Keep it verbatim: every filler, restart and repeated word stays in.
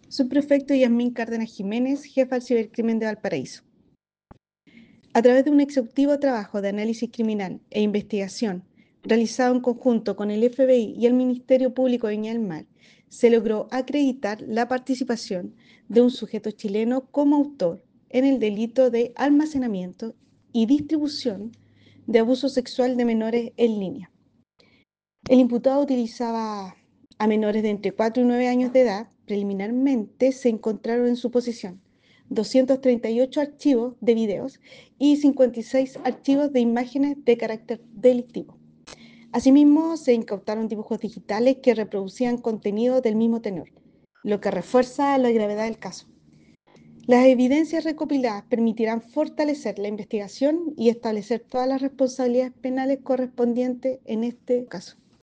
Subprefecto Yasmín Cárdenas Jiménez, jefa del Cibercrimen de Valparaíso. A través de un exhaustivo trabajo de análisis criminal e investigación realizado en conjunto con el F B I y el Ministerio Público de Viña del Mar, se logró acreditar la participación de un sujeto chileno como autor en el delito de almacenamiento y distribución de abuso sexual de menores en línea. El imputado utilizaba a menores de entre cuatro y nueve años de edad. Preliminarmente se encontraron en su posesión doscientos treinta y ocho archivos de videos y cincuenta y seis archivos de imágenes de carácter delictivo. Asimismo, se incautaron dibujos digitales que reproducían contenido del mismo tenor, lo que refuerza la gravedad del caso. Las evidencias recopiladas permitirán fortalecer la investigación y establecer todas las responsabilidades penales correspondientes en este caso.